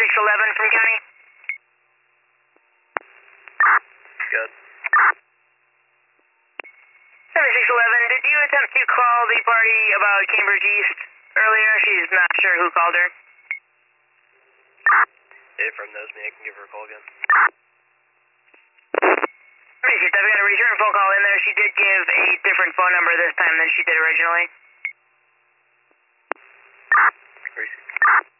7611 from County. Good. 7611, did you attempt to call the party about Cambridge East earlier? She's not sure who called her. If from knows me, I can give her a call again. 76, I've got a return phone call in there. She did give a different phone number this time than she did originally. Receive.